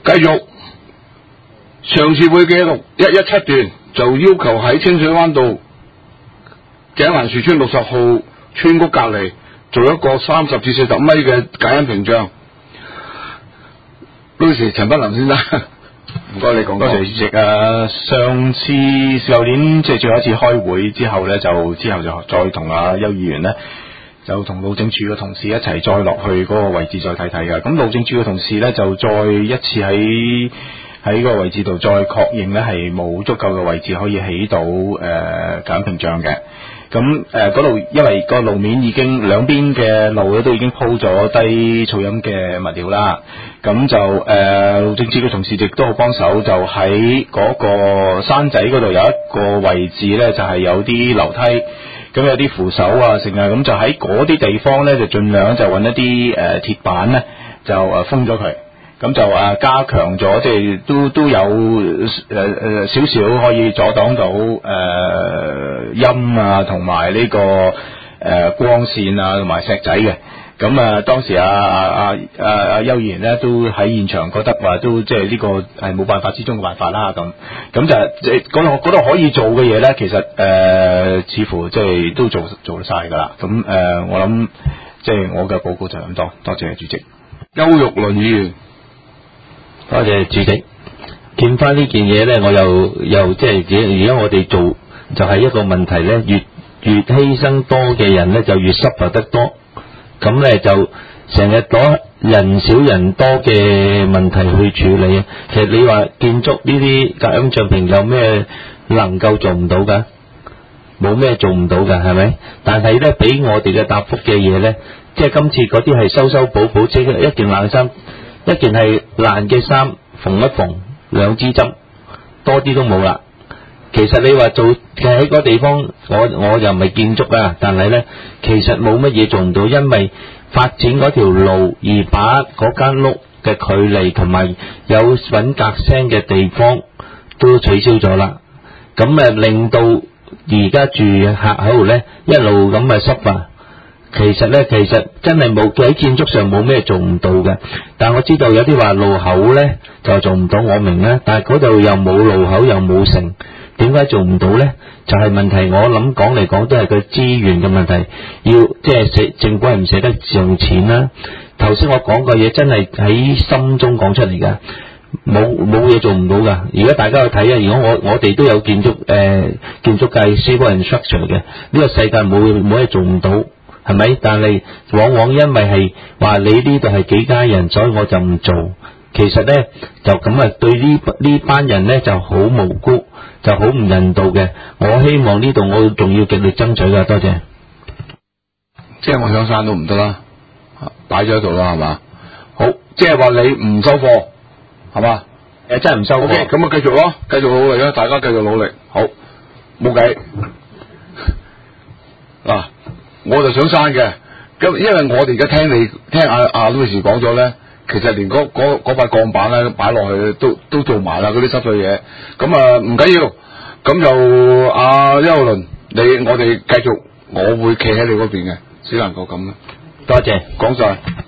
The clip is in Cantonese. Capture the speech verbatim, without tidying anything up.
繼續上次會記錄一一七段就要求喺清水灣道井欄樹村六十號村屋隔離做一個三十至四十米嘅隔音屏障。到時陳柏霖先生，唔該你講。 多謝主席啊！上次舊年即係最後一次開會之後咧，就之後就再同阿邱議員咧，就同路政署嘅同事一齊再落去嗰個位置再睇睇嘅。咁路政署嘅同事咧就再一次喺喺個位置度再確認咧係冇足夠嘅位置可以起到誒隔音屏障嘅。咁誒嗰度因為個路面已經兩邊嘅路咧都已經鋪咗低噪音嘅物料啦，咁就誒路政署嘅同事亦都好幫手，就喺嗰個山仔嗰度有一個位置咧，就係、是、有啲樓梯，咁有啲扶手啊，成啊，咁就喺嗰啲地方咧，就盡量就揾一啲誒、呃、鐵板咧，就誒封咗佢。咁就誒加強咗，即係都都有誒誒少少可以阻擋到誒、呃、音啊，同埋呢個誒、呃、光線啊，同埋石仔嘅。咁啊，當時啊啊啊啊啊邱議員咧都喺現場覺得話都即係呢個係冇辦法之中嘅辦法啦。咁咁就即係嗰度嗰度可以做嘅嘢咧，其實誒、呃、似乎即係都做做得晒㗎啦。咁誒、呃、我諗即係我嘅報告就咁多，多謝主席。 邱玉麟議員。 多謝主席，見翻呢件嘢咧，我又又即係而家我哋做就係一個問題咧，越越犧牲多嘅人咧，就越濕落得多，咁咧就成日攞人少人多嘅問題去處理啊。其實你話建築呢啲隔音障屏有咩能夠做唔到㗎？冇咩做唔到㗎，係咪？但係咧，俾我哋嘅答覆嘅嘢咧，即係今次嗰啲係修修補補，即係一件冷衫。一件係爛嘅衫縫一縫兩支針，多啲都冇啦。其實你話做喺個地方，我我又唔係建築啊，但係咧其實冇乜嘢做唔到，因為發展嗰條路而把嗰間屋嘅距離同埋有揾隔聲嘅地方都取消咗啦。咁誒令到而家住客喺度咧一路咁嘅濕化。其實咧，其實真係冇喺建築上冇咩做唔到嘅，但我知道有啲話路口咧就做唔到，我明啦。但係嗰度又冇路口又冇城，點解做唔到咧？就係、是、問題，我諗講嚟講都係個資源嘅問題，要即係捨政府係唔捨得用錢啦。頭先我講個嘢真係喺心中講出嚟㗎，冇冇嘢做唔到㗎。而家大家去睇啊，如果我我哋都有建築誒、呃、建築界 civil and structure 嘅，呢、這個世界冇冇嘢做唔到。係咪？但係往往因為係話你呢度係幾家人，所以我就唔做。其實咧就咁啊，對呢呢班人咧就好無辜，就好唔人道嘅。我希望呢度我仲要極力爭取㗎。多謝。 即係我上山都唔得啦，擺咗喺度啦，係嘛？好，即係話你唔收貨，係嘛？ 誒，真係唔收貨。 O K，咁啊，繼續咯，繼續努力啦，大家繼續努力。好，冇計嗱。我就想刪嘅，咁因為我哋而家聽你聽阿阿 Louis 講咗咧，其實連嗰嗰嗰塊鋼板咧擺落去都都做埋啦，嗰啲濕碎嘢，咁啊唔緊要，咁就阿邱玉麟，你我哋繼續，我會企喺你嗰邊嘅，只能夠咁啦。 多謝， 講晒。